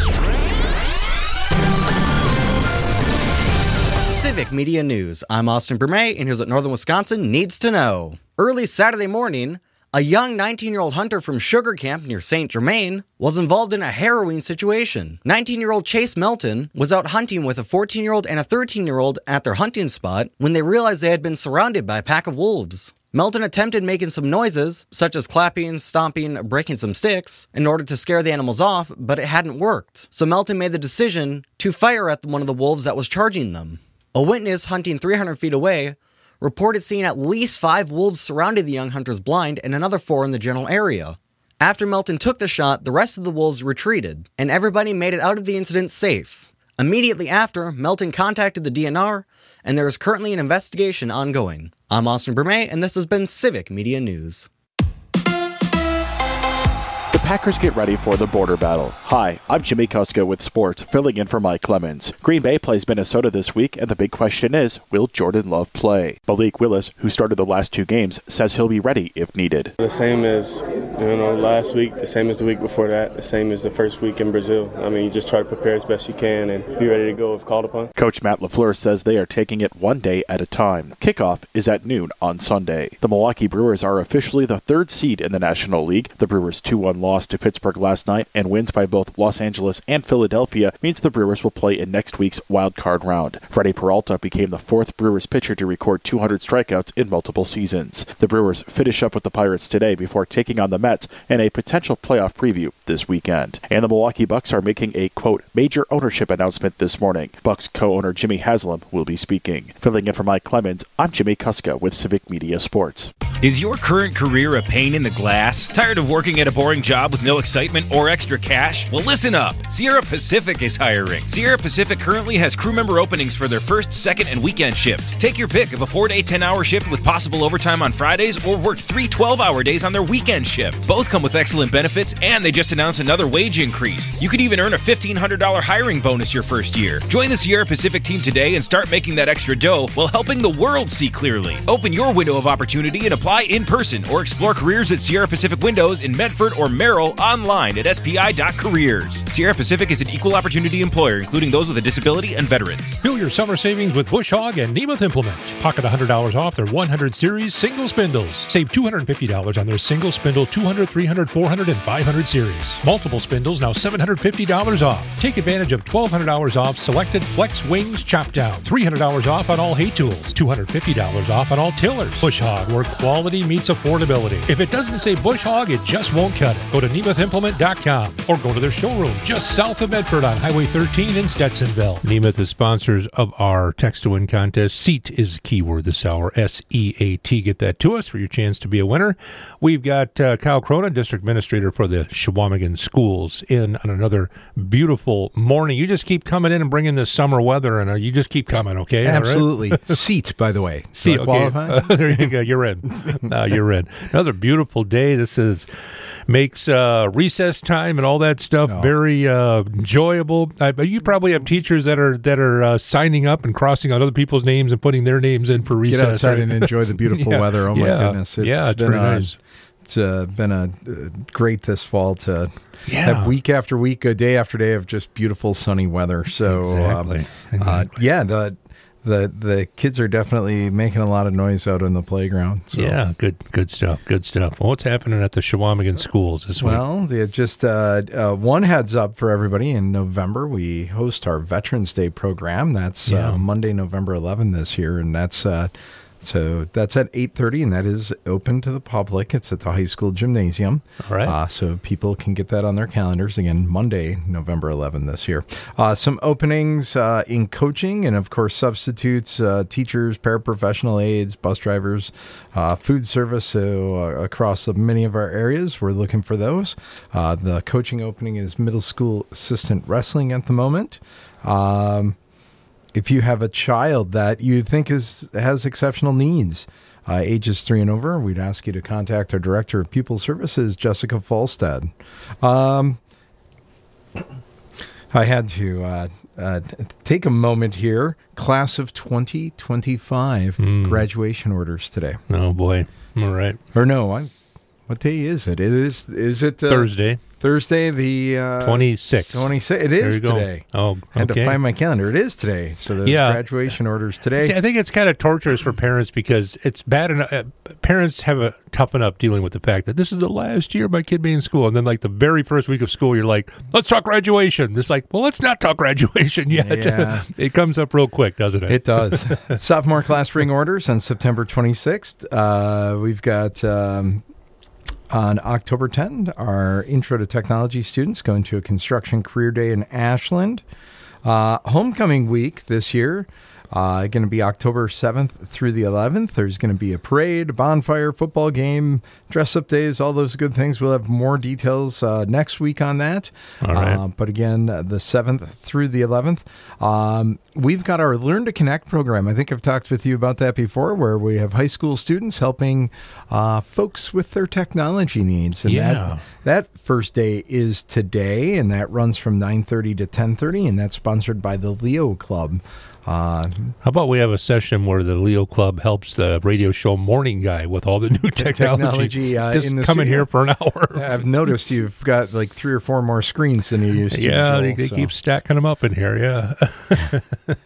Speaker 10: Civic Media News. I'm Austin Bermay, and here's what Northern Wisconsin needs to know. Early Saturday morning, a young nineteen-year-old hunter from Sugar Camp near Saint Germain was involved in a harrowing situation. nineteen-year-old Chase Melton was out hunting with a fourteen-year-old and a thirteen-year-old at their hunting spot when they realized they had been surrounded by a pack of wolves. Melton attempted making some noises, such as clapping, stomping, breaking some sticks, in order to scare the animals off, but it hadn't worked. So Melton made the decision to fire at one of the wolves that was charging them. A witness hunting three hundred feet away reported seeing at least five wolves surrounding the young hunter's blind and another four in the general area. After Melton took the shot, the rest of the wolves retreated, and everybody made it out of the incident safe. Immediately after, Melton contacted the D N R, and there is currently an investigation ongoing. I'm Austin Bermay, and this has been Civic Media News.
Speaker 9: The Packers get ready for the border battle. Hi, I'm Jimmy Kuska with sports, filling in for Mike Clemens. Green Bay plays Minnesota this week, and the big question is, will Jordan Love play? Malik Willis, who started the last two games, says he'll be ready if needed.
Speaker 11: The same as, you know, last week, the same as the week before that, the same as the first week in Brazil. I mean, you just try to prepare as best you can and be ready to go if called upon.
Speaker 9: Coach Matt LaFleur says they are taking it one day at a time. Kickoff is at noon on Sunday. The Milwaukee Brewers are officially the third seed in the National League. The Brewers' two one loss to Pittsburgh last night and wins by both Los Angeles and Philadelphia means the Brewers will play in next week's wild card round. Freddie Peralta became the fourth Brewers pitcher to record two hundred strikeouts in multiple seasons. The Brewers finish up with the Pirates today before taking on the Mets in a potential playoff preview this weekend. And the Milwaukee Bucks are making a, quote, major ownership announcement this morning. Bucks co-owner Jimmy Haslam will be speaking. Filling in for Mike Clemens, I'm Jimmy Kuska with Civic Media Sports.
Speaker 12: Is your current career a pain in the glass? Tired of working at a boring job with no excitement or extra cash? Well, listen up. Sierra Pacific is hiring. Sierra Pacific currently has crew member openings for their first, second, and weekend shift. Take your pick of a four-day, ten-hour shift with possible overtime on Fridays or work three twelve-hour days on their weekend shift. Both come with excellent benefits, and they just announced another wage increase. You could even earn a fifteen hundred dollars hiring bonus your first year. Join the Sierra Pacific team today and start making that extra dough while helping the world see clearly. Open your window of opportunity and apply in person or explore careers at Sierra Pacific Windows in Medford or Merrill online at S P I dot careers. Sierra Pacific is an equal opportunity employer, including those with a disability and veterans.
Speaker 3: Fill your summer savings with Bush Hog and Nemeth Implement. Pocket one hundred dollars off their one hundred series single spindles. Save two hundred fifty dollars on their single spindle two hundred, three hundred, four hundred, and five hundred series. Multiple spindles now seven hundred fifty dollars off. Take advantage of twelve hundred dollars off selected Flex Wings chop down. three hundred dollars off on all hay tools. two hundred fifty dollars off on all tillers. Bush Hog, where quality meets affordability. If it doesn't say Bush Hog, it just won't cut it. Go to Nemeth Implement dot com or go to their showroom just south of Medford on Highway thirteen in Stetsonville. Nemeth is sponsors of our Text to Win contest. SEAT is the keyword this hour, S E A T. Get that to us for your chance to be a winner. We've got uh, Kyle Cronin, District Administrator for the Shawamigan Schools, in on another beautiful morning. You just keep coming in and bringing this summer weather, and uh, you just keep coming, okay?
Speaker 19: Absolutely. SEAT, by the way.
Speaker 3: SEAT, okay. Uh, there you go. You're in. Uh, you're in. Another beautiful day. This is makes uh, recess time and all that stuff oh. very uh, enjoyable. I, you probably have teachers that are that are uh, signing up and crossing out other people's names and putting their names in for recess.
Speaker 19: Get outside
Speaker 3: right?
Speaker 19: and enjoy the beautiful
Speaker 3: yeah.
Speaker 19: weather. Oh my
Speaker 3: yeah.
Speaker 19: goodness! It's
Speaker 3: yeah, it's
Speaker 19: been
Speaker 3: pretty
Speaker 19: a,
Speaker 3: nice.
Speaker 19: It's uh, been a uh, great this fall to
Speaker 3: yeah.
Speaker 19: have week after week, uh, day after day of just beautiful sunny weather. So
Speaker 3: exactly.
Speaker 19: um,
Speaker 3: exactly.
Speaker 19: Uh, yeah, the. The the kids are definitely making a lot of noise out on the playground. So.
Speaker 3: Yeah, good good stuff, good stuff. Well, what's happening at the Shawamigan schools this week?
Speaker 19: Well, they just uh, uh, one heads up for everybody. In November, we host our Veterans Day program. That's
Speaker 3: yeah.
Speaker 19: uh, Monday, November eleventh this year, and that's uh, So that's at eight thirty, and that is open to the public. It's at the high school gymnasium.
Speaker 3: All right.
Speaker 19: Uh, so people can get that on their calendars. Again, Monday, November eleventh this year. Uh, some openings uh, in coaching and, of course, substitutes, uh, teachers, paraprofessional aides, bus drivers, uh, food service. So uh, across the, many of our areas, we're looking for those. Uh, the coaching opening is middle school assistant wrestling at the moment. Um If you have a child that you think is has exceptional needs, uh, ages three and over, we'd ask you to contact our Director of Pupil Services, Jessica Falstad. Um, I had to uh, uh, take a moment here. Class of twenty twenty-five
Speaker 3: Mm.
Speaker 19: graduation orders today.
Speaker 3: Oh, boy. All right.
Speaker 19: Or no, I, what day is it? It is, is it uh,
Speaker 3: Thursday.
Speaker 19: Thursday, the uh,
Speaker 3: twenty-sixth.
Speaker 19: twenty-sixth. It
Speaker 3: There
Speaker 19: is
Speaker 3: you go.
Speaker 19: today.
Speaker 3: Oh,
Speaker 19: I had to
Speaker 3: okay.
Speaker 19: find my calendar. It is today. So there's
Speaker 3: Yeah.
Speaker 19: graduation orders today.
Speaker 3: See, I think it's kind of torturous for parents because it's bad enough. Uh, parents have a tough enough dealing with the fact that this is the last year of my kid being in school. And then, like, the very first week of school, you're like, let's talk graduation. It's like, well, let's not talk graduation yet.
Speaker 19: Yeah.
Speaker 3: It comes up real quick, doesn't it?
Speaker 19: It does. Sophomore class ring orders on September twenty-sixth. Uh, we've got um, on October tenth, our Intro to Technology students going to a construction career day in Ashland. Uh, homecoming week this year. Uh, going to be October seventh through the eleventh. There's going to be a parade, a bonfire, football game, dress-up days, all those good things. We'll have more details uh, next week on that.
Speaker 3: All right.
Speaker 19: Uh, but again, uh, the seventh through the eleventh. Um, we've got our Learn to Connect program. I think I've talked with you about that before, where we have high school students helping uh, folks with their technology needs. And
Speaker 3: Yeah.
Speaker 19: that, that first day is today, and that runs from nine thirty to ten thirty, and that's sponsored by the Leo Club. Uh,
Speaker 3: How about we have a session where the Leo Club helps the radio show Morning Guy with all the new technology?
Speaker 19: technology uh,
Speaker 3: Just
Speaker 19: in the
Speaker 3: come in
Speaker 19: studio.
Speaker 3: here for an hour.
Speaker 19: I've noticed you've got like three or four more screens than you used to.
Speaker 3: Yeah,
Speaker 19: Joel,
Speaker 3: they, they
Speaker 19: so.
Speaker 3: keep stacking them up in here. Yeah.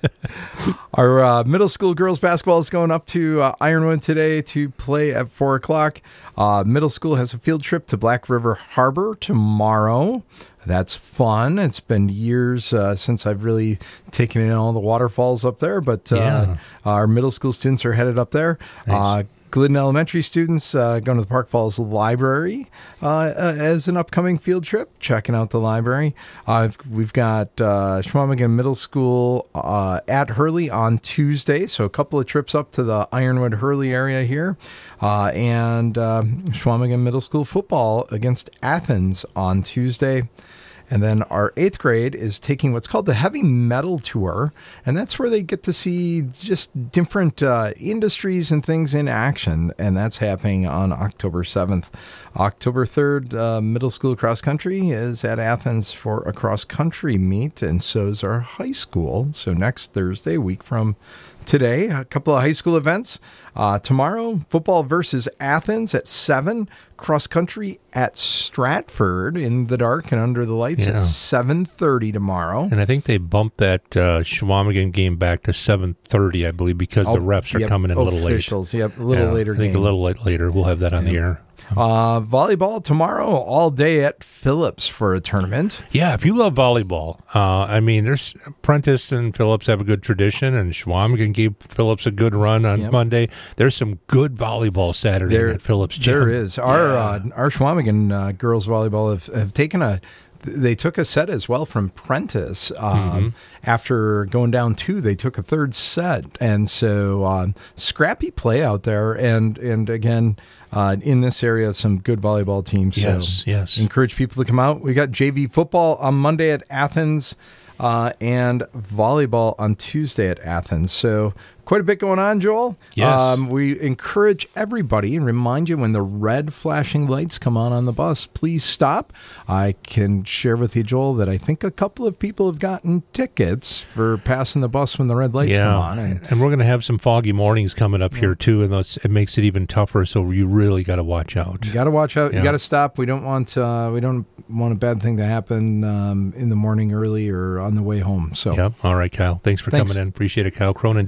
Speaker 19: Our uh, middle school girls basketball is going up to uh, Ironwood today to play at four o'clock. Uh, middle school has a field trip to Black River Harbor tomorrow. That's fun. It's been years uh, since I've really taken in all the waterfalls up there, but uh,
Speaker 3: Yeah.
Speaker 19: our middle school students are headed up there. Uh, Glidden Elementary students uh, going to the Park Falls Library uh, uh, as an upcoming field trip, checking out the library. Uh, we've got uh, Schwamigan Middle School uh, at Hurley on Tuesday, so a couple of trips up to the Ironwood Hurley area here. Uh, and uh, Schwamigan Middle School football against Athens on Tuesday. And then our eighth grade is taking what's called the Heavy Metal Tour. And that's where they get to see just different uh, industries and things in action. And that's happening on October seventh. October third, uh, middle school cross country is at Athens for a cross country meet. And so is our high school. So next Thursday, a week from today, a couple of high school events. Uh, tomorrow, football versus Athens at seven. Cross country at Stratford in the dark and under the lights
Speaker 3: Yeah.
Speaker 19: at seven thirty tomorrow.
Speaker 3: And I think they bumped that uh, Schwamigan game back to seven thirty, I believe, because
Speaker 19: Oh,
Speaker 3: the refs are
Speaker 19: yep,
Speaker 3: coming in a little late.
Speaker 19: officials, yep, a little later
Speaker 3: I think
Speaker 19: game.
Speaker 3: a little late later. We'll have that on the air.
Speaker 19: Uh, volleyball tomorrow, all day at Phillips for a tournament.
Speaker 3: Yeah, if you love volleyball, uh, I mean, there's Prentice and Phillips have a good tradition, and Schwamigan gave Phillips a good run on
Speaker 19: Yep.
Speaker 3: Monday. There's some good volleyball Saturday
Speaker 19: There,
Speaker 3: at Phillips Gym.
Speaker 19: there is. Our
Speaker 3: Yeah.
Speaker 19: uh, our Schwamigan uh, girls volleyball have, have taken a. They took a set as well from Prentice. Um,
Speaker 3: Mhm.
Speaker 19: After going down two, they took a third set, and so um, scrappy play out there. And and again, uh, in this area, some good volleyball teams.
Speaker 3: Yes,
Speaker 19: so
Speaker 3: yes.
Speaker 19: encourage people to come out. We got J V football on Monday at Athens. Uh, and volleyball on Tuesday at Athens. So quite a bit going on, Joel.
Speaker 3: Yes.
Speaker 19: Um, we encourage everybody and remind you when the red flashing lights come on on the bus, please stop. I can share with you, Joel, that I think a couple of people have gotten tickets for passing the bus when the red lights
Speaker 3: yeah.
Speaker 19: come on. And
Speaker 3: And we're going to have some foggy mornings coming up here, too, and those, it makes it even tougher, so you really got to watch out.
Speaker 19: you got to watch out.
Speaker 3: Yeah.
Speaker 19: You got to stop. We don't want uh, we don't want a bad thing to happen um, in the morning early or on the way home. So
Speaker 3: Yep. All right, Kyle. Thanks for
Speaker 19: Thanks.
Speaker 3: coming in. Appreciate it, Kyle. Cronin District Administrator.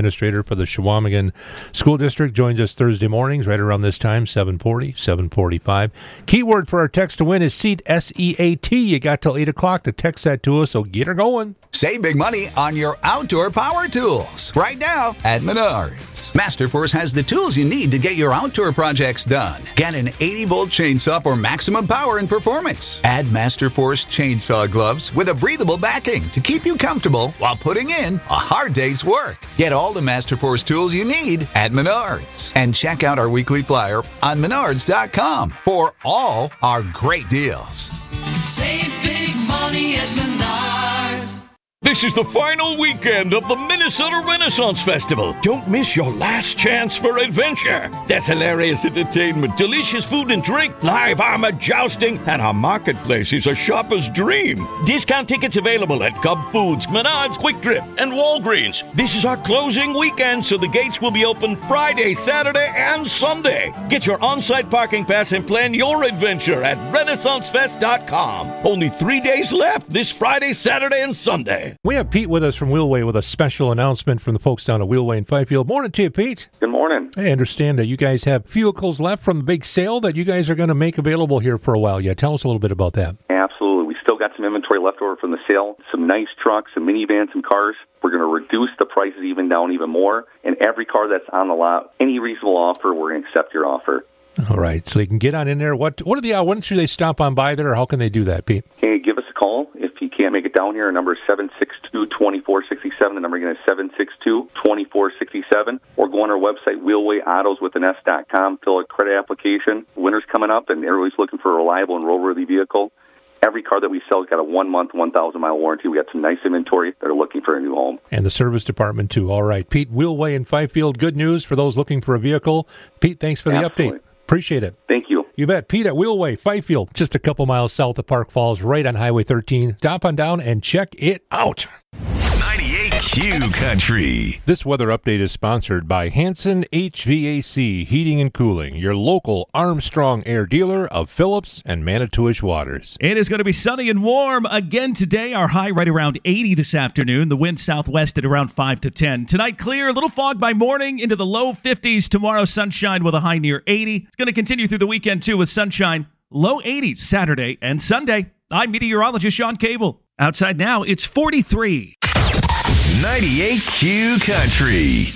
Speaker 3: administrator for the Chequamegon School District, joins us Thursday mornings right around this time, seven forty, seven forty-five. Keyword for our text to win is SEAT, S E A T. You got till eight o'clock to text that to us, so get her going.
Speaker 20: Save big money on your outdoor power tools right now at Menards. Masterforce has the tools you need to get your outdoor projects done. Get an eighty volt chainsaw for maximum power and performance. Add Masterforce chainsaw gloves with a breathable backing to keep you comfortable while putting in a hard day's work. Get all the Masterforce tools you need at Menards. And check out our weekly flyer on menards dot com for all our great deals.
Speaker 16: Save big money at Menards.
Speaker 21: This is the final weekend of the Minnesota Renaissance Festival. Don't miss your last chance for adventure. There's hilarious entertainment, delicious food and drink, live armor jousting, and our marketplace is a shopper's dream. Discount tickets available at Cub Foods, Menards, Quick Trip, and Walgreens. This is our closing weekend, so the gates will be open Friday, Saturday, and Sunday. Get your on-site parking pass and plan your adventure at renaissance fest dot com. Only three days left this Friday, Saturday, and Sunday.
Speaker 3: We have Pete with us from Wheelway with a special announcement from the folks down at Wheelway in Fifield. Morning to you, Pete.
Speaker 13: Good morning.
Speaker 3: I understand that you guys have vehicles left from the big sale that you guys are going to make available here for a while. Yeah, tell us a little bit about that.
Speaker 13: Absolutely. We still got some inventory left over from the sale, some nice trucks, some minivans, some cars. We're going to reduce the prices even down even more. And every car that's on the lot, any reasonable offer, we're going to accept your offer.
Speaker 3: All right, so you can get on in there. What What are the uh, when should they stop on by there, or how can they do that, Pete?
Speaker 13: Hey, give us a call. If you can't make it down here, our number is seven six two, two four six seven. The number again is seven six two, two four six seven. Or go on our website, wheelway autos with an S dot com. Fill a credit application. Winter's coming up, and everybody's looking for a reliable and roadworthy vehicle. Every car that we sell has got a one-month, one thousand mile warranty. We got some nice inventory that are looking for a new home.
Speaker 3: And the service department, too. All right, Pete, Wheelway in Fifield. Good news for those looking for a vehicle. Pete, thanks for the
Speaker 13: Absolutely.
Speaker 3: update. Appreciate it.
Speaker 13: Thank you.
Speaker 3: You bet. Pete at Wheelway, Fifield, just a couple miles south of Park Falls, right on Highway thirteen. Stop on down and check it out.
Speaker 2: ninety-eight Q Country.
Speaker 3: This weather update is sponsored by Hanson H V A C Heating and Cooling, your local Armstrong Air dealer of Phillips and Manitowish Waters.
Speaker 15: It is going to be sunny and warm again today. Our high right around eighty this afternoon. The wind southwest at around five to ten. Tonight clear, a little fog by morning into the low fifties. Tomorrow sunshine with a high near eighty. It's going to continue through the weekend too with sunshine. Low eighties Saturday and Sunday. I'm meteorologist Sean Cable. Outside now, it's forty-three.
Speaker 2: ninety-eight Q Country.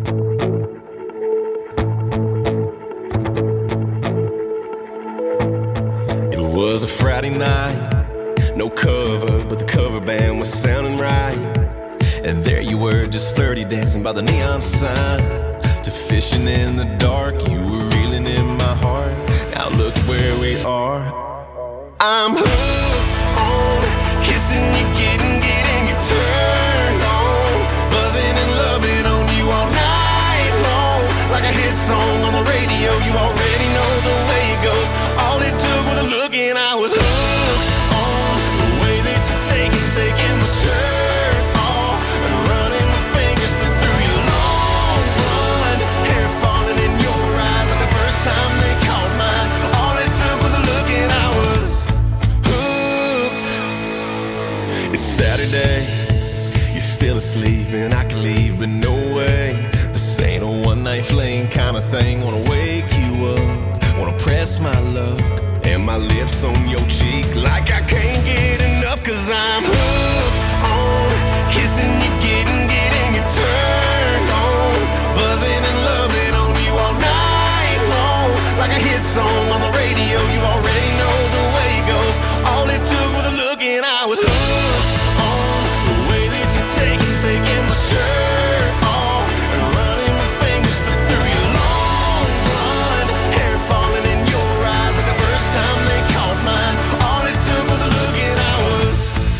Speaker 22: It was a Friday night, no cover, but the cover band was sounding right. And there you were, just flirty, dancing by the neon sign. To fishing in the dark, you were reeling in my heart. Now look where we are. I'm hooked on kissing you, getting, getting you turned on, buzzing and loving on you all night long. Like a hit song on the radio, you already know the way it goes. All it took was a look and I was hooked on the way that you're taking, taking my shirt off and running my fingers through your long blonde hair, falling in your eyes like the first time they caught mine. All it took was a look and I was hooked. It's Saturday, you're still asleep and I can leave, but no way. This ain't a one night fling kind of thing. Wanna wake you up, wanna press my luck and my lips on your cheek like I can't get enough. Cause I'm hooked on kissing you, getting, getting you turned on, buzzing and loving on you all night long. Like a hit song on the radio, you already know the way it goes. All it took was a look and I was hooked on the way that you're taking, taking my shirt off and running my fingers through your long blonde hair, falling in your eyes like the first time they caught mine. All it took was a look and I was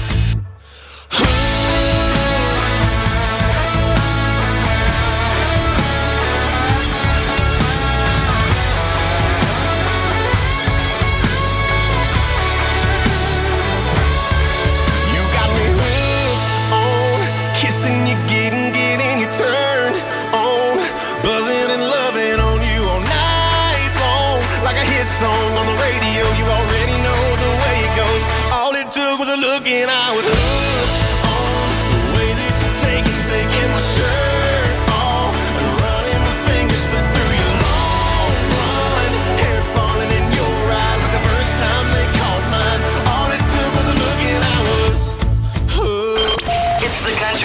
Speaker 22: you got me hooked on kissing you, getting, getting you turned on, buzzing and loving on you all night long. Like a hit song on the radio, you already know the way it goes. All it took was a look and I was hooked on the way that you're taking, taking my shirt off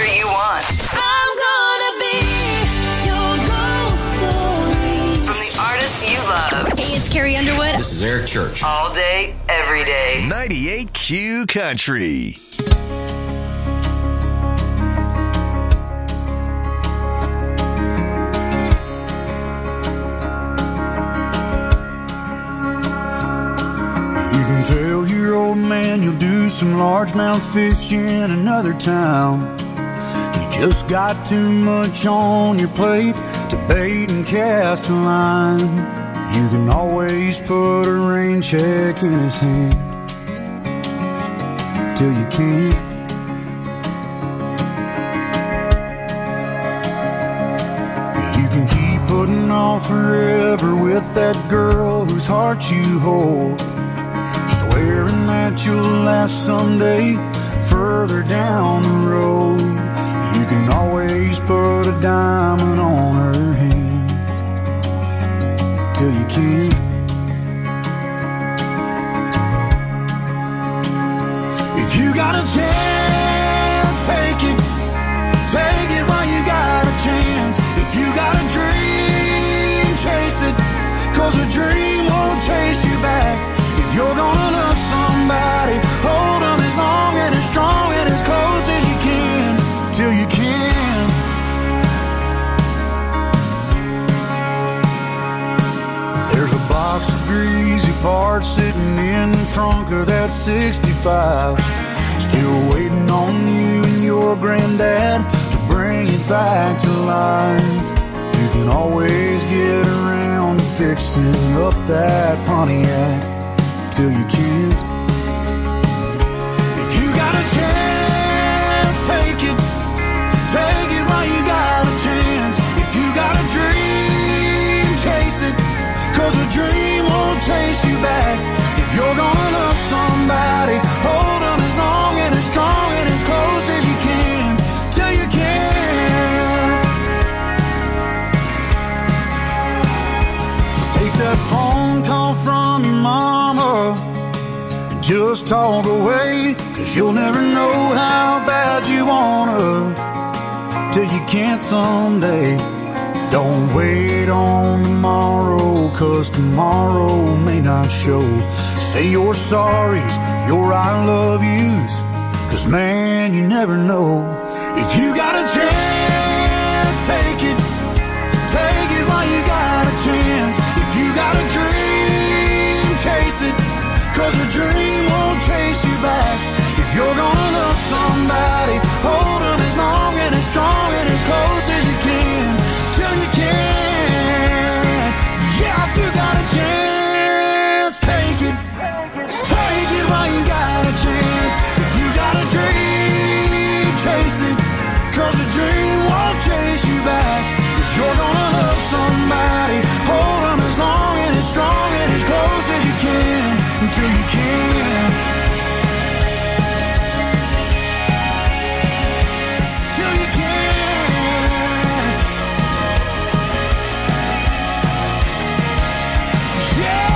Speaker 1: answer you want. I'm gonna be your ghost story. From the artists you love.
Speaker 2: Hey, it's Carrie Underwood.
Speaker 1: This is Eric Church. All day, every day.
Speaker 2: ninety-eight Q Country.
Speaker 7: Tell your old man you'll do some largemouth fishing in another town. You just got too much on your plate to bait and cast a line. You can always put a rain check in his hand till you can't. You can keep putting off forever with that girl whose heart you hold, swearing that you'll last someday further down the road. You can always put a diamond on her hand till you can't. If you got a chance, take it. Take it while you got a chance. If you got a dream, chase it, 'cause a dream won't chase you back. If you're gonna love somebody, hold them as long and as strong and as close as you can, till you can. There's a box of greasy parts sitting in the trunk of that sixty-five, still waiting on you and your granddad to bring it back to life. You can always get around to fixing up that Pontiac till you can't. If you got a chance, take it. Take it while you got a chance. If you got a dream, chase it, 'cause a dream won't chase you back. If you're gonna love somebody, hold them as long and as strong and as close as you can, till you can. So take that phone call from your mama and just talk away, 'cause you'll never know how bad you wanna till you can't someday. Don't wait on tomorrow, 'cause tomorrow may not show. Say your sorries, your I love yous, 'cause man, you never know. If you got a chance, take it. Take it while you got a chance. If you got a dream, chase it, 'cause a dream won't chase you back. If you're gonna love somebody, hold them as long and as strong and as close as you can, till you can. Yeah, if you got a chance, take it. Take it while you got a chance. If you got a dream, chase it, 'cause a dream won't chase you back. If you're gonna love somebody, hold them as long and as strong and as close as you can, until you can. Till you can. Yeah.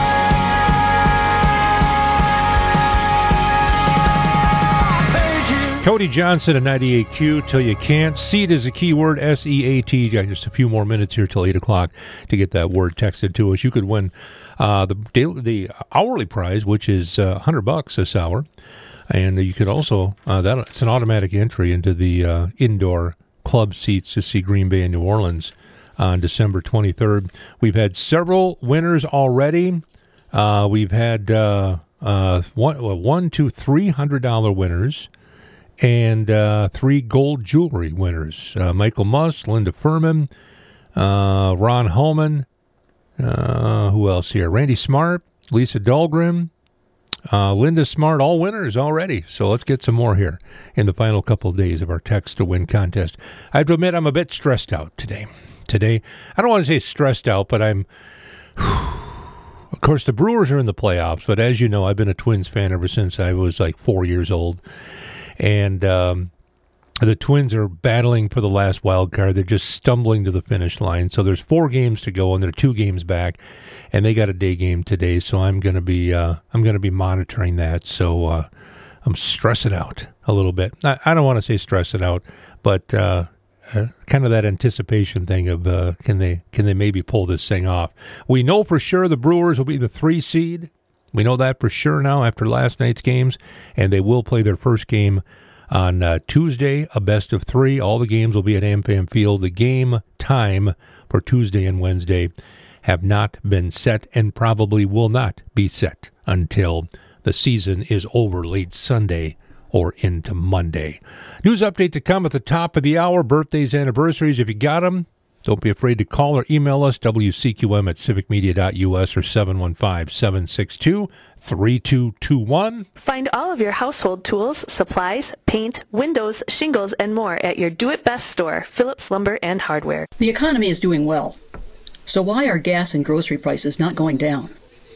Speaker 3: Cody Johnson at ninety-eight Q, till you can't. Seat is a key word, S E A T. Got just a few more minutes here till eight o'clock to get that word texted to us. You could win uh, the daily, the hourly prize, which is uh, one hundred bucks this hour. And you could also, uh, that it's an automatic entry into the uh, indoor club seats to see Green Bay and New Orleans on December twenty-third. We've had several winners already. Uh, we've had uh, uh, one, well, one, two, three hundred dollar winners, and uh, three gold jewelry winners. Uh, Michael Muss, Linda Furman, uh, Ron Holman, uh, who else here? Randy Smart, Lisa Dahlgren, uh, Linda Smart, all winners already. So let's get some more here in the final couple of days of our Text to Win contest. I have to admit, I'm a bit stressed out today. Today, I don't want to say stressed out, but I'm... Of course, the Brewers are in the playoffs, but as you know, I've been a Twins fan ever since I was like four years old. And um, the Twins are battling for the last wild card. They're just stumbling to the finish line. So there's four games to go, and they're two games back, and they got a day game today. So I'm going to be uh, I'm going to be monitoring that. So uh, I'm stressing out a little bit. I, I don't want to say stressing out, but uh, uh, kind of that anticipation thing of uh, can they can they maybe pull this thing off? We know for sure the Brewers will be the three seed. We know that for sure now after last night's games, and they will play their first game on uh, Tuesday, a best of three. All the games will be at AmFam Field. The game time for Tuesday and Wednesday have not been set and probably will not be set until the season is over late Sunday or into Monday. News update to come at the top of the hour. Birthdays, anniversaries, if you got them, don't be afraid to call or email us, W C Q M at civic media dot U S or seven one five, seven six two, three two two one.
Speaker 14: Find all of your household tools, supplies, paint, windows, shingles, and more at your do-it-best store, Phillips Lumber and Hardware.
Speaker 17: The economy is doing well. So why are gas and grocery prices not going down?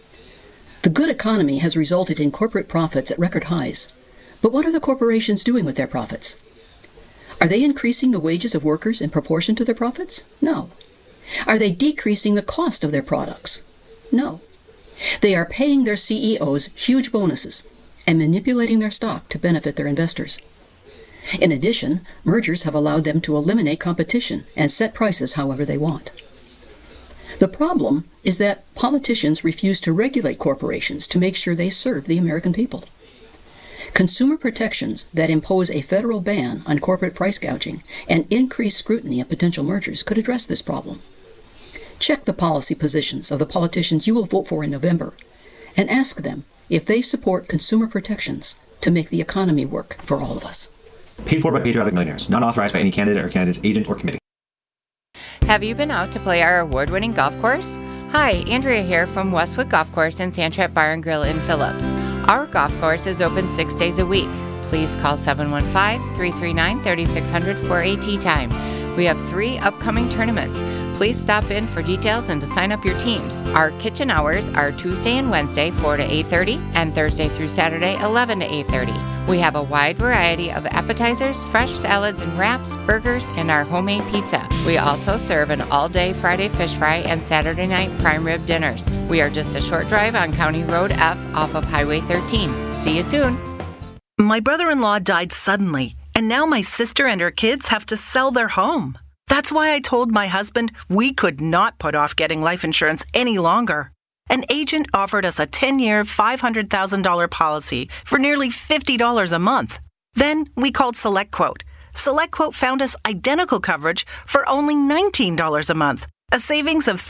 Speaker 17: The good economy has resulted in corporate profits at record highs. But what are the corporations doing with their profits? Are they increasing the wages of workers in proportion to their profits? No. Are they decreasing the cost of their products? No. They are paying their C E Os huge bonuses and manipulating their stock to benefit their investors. In addition, mergers have allowed them to eliminate competition and set prices however they want. The problem is that politicians refuse to regulate corporations to make sure they serve the American people. Consumer protections that impose a federal ban on corporate price gouging and increased scrutiny of potential mergers could address this problem. Check the policy positions of the politicians you will vote for in November and ask them if they support consumer protections to make the economy work for all of us.
Speaker 23: Paid for by Patriotic Millionaires. Not authorized by any candidate or candidate's agent or committee.
Speaker 24: Have you been out to play our award-winning golf course? Hi, Andrea here from Westwood Golf Course and Sandtrap Bar and Grill in Phillips. Our golf course is open six days a week. Please call seven one five, three three nine, three six zero zero for a tee time. We have three upcoming tournaments. Please stop in for details and to sign up your teams. Our kitchen hours are Tuesday and Wednesday, four to eight thirty, and Thursday through Saturday, eleven to eight thirty. We have a wide variety of appetizers, fresh salads and wraps, burgers, and our homemade pizza. We also serve an all-day Friday fish fry and Saturday night prime rib dinners. We are just a short drive on County Road F off of Highway thirteen. See you soon.
Speaker 25: My brother-in-law died suddenly, and now my sister and her kids have to sell their home. That's why I told my husband we could not put off getting life insurance any longer. An agent offered us a ten-year, five hundred thousand dollars policy for nearly fifty dollars a month. Then we called SelectQuote. SelectQuote found us identical coverage for only nineteen dollars a month, a savings of